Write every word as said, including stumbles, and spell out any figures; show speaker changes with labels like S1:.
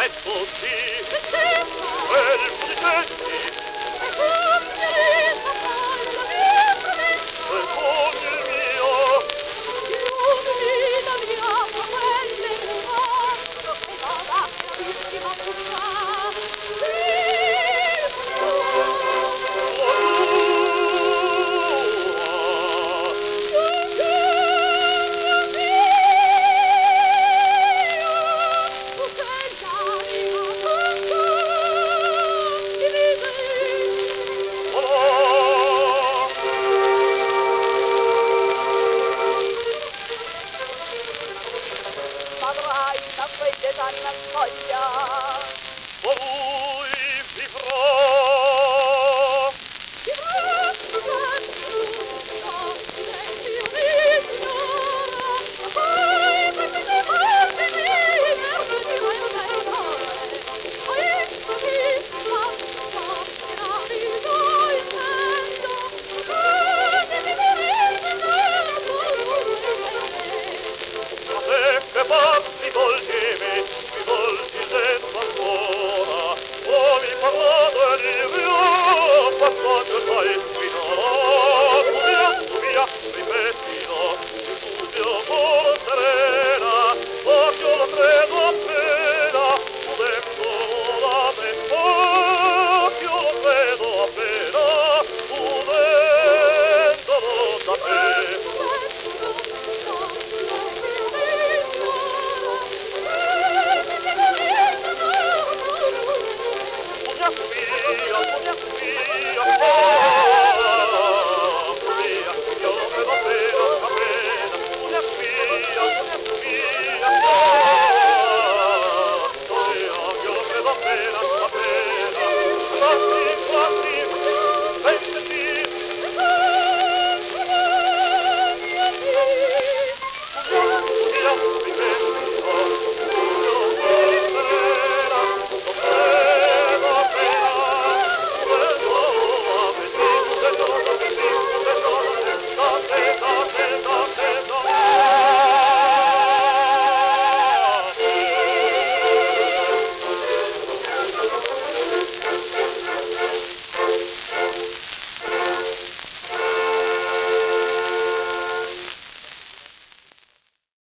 S1: e tutti quel musicenti e con il mio chiudi la mia quelle muro e vada l'ultima puzza Padrai da quei dettagli a soglia o lui vivrò vivrò tutto nel mio ignora poi questi morti mi perdono io dai cuore poi mi fa fa era vivo il sento che mi che passi volgimi, mi volgi dentro ancora, oh mi parlato e di mio, passaggio sai, finirò, tu mia, tu mia, ripetilo, tu mio cuore serena, occhio lo credo appena, udendo da te, occhio lo credo appena, udendolo da te. Thank you.